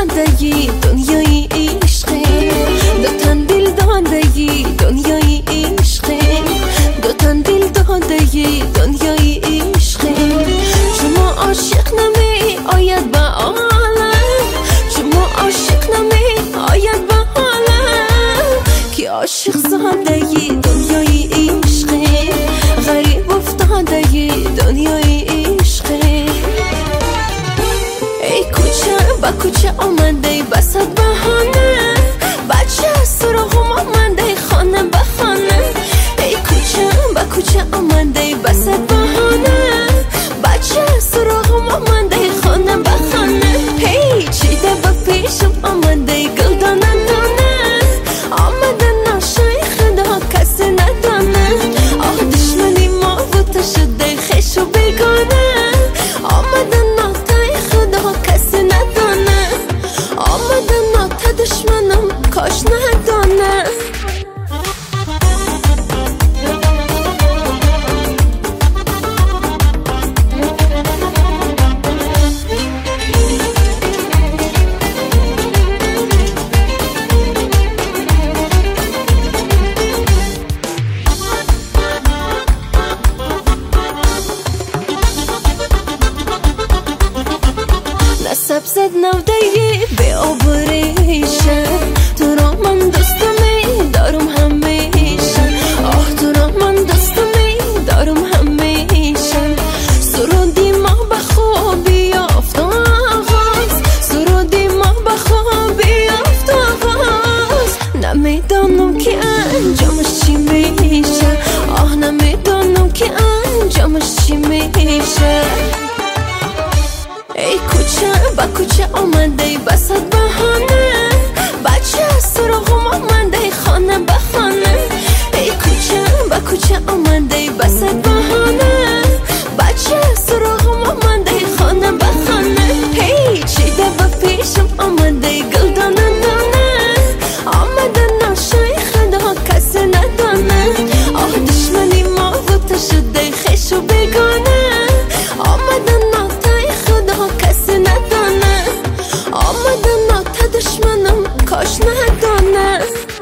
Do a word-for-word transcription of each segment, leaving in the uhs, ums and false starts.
زندگی دنیای عشقه، دو تن دل دادگی دنیای عشقه، دو تن دل دادگی دنیای عشقه. شما عاشق نمی آید به عالم، شما عاشق نمی آید به عالم، که عاشق زندگی دنیای عشقه، غریب افتادگی دنیای عشقه. ای کوچه با کوچه آمده بسد بهانه، بچه سراغم آمده خانه به خانه. ای کوچه با کوچه آمده بسد بهانه، بچه سراغم آمده خانه به خانه. هی چیده با پیشم آمده گل دانه دانه، آمده ناشای خدا کسی ندانه. آه دشمنی ما بوده شده خیش و بیگانه، آمده ناتای خدا کسی ندانه، آمده ناتا دشمنم کاش ندانه. سبزت نودهی به آبریشه، تو را من دوستمی دارم همیشه. آه تو را من دوستمی دارم همیشه. سرودی ما به خوابی یافت آغاز، سرودی ما به خوابی یافت آغاز. نمیدانم که انجامش چی میشه، آه نمیدانم که انجامش چی میشه. ای کوچه با کوچه آمده بسد بهانه، بچه سراغم آمده خانه به خانه. ای کوچه با کوچه آمده بسد بهانه، بچه سراغم آمده خانه به خانه. هی چیده با پیشم آمده گل دانه دانه، آمده ناشای خدا کسی ندانه. آه دشمنی ما بوده شده خیش و بیگانه، آمده ناتای خدا کسی ندانه، آمده ناتا دشمنم کاش ندانه.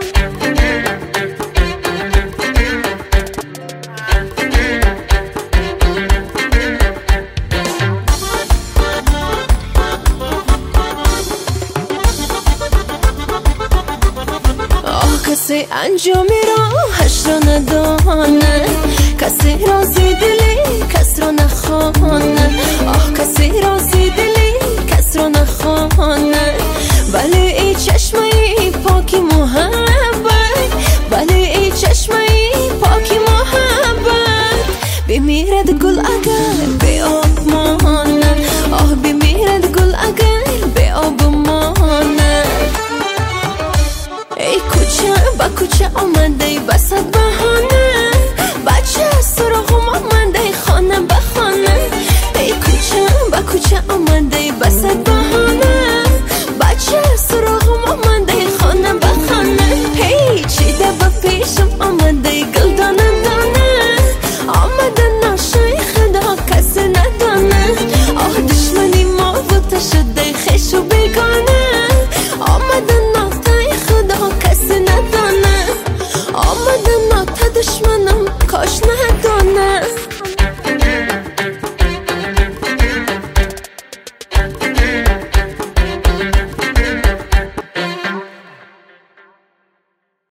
آه کسی انجامی راهش را ندانه، کسی رازی دلی کس را نخوانه. آه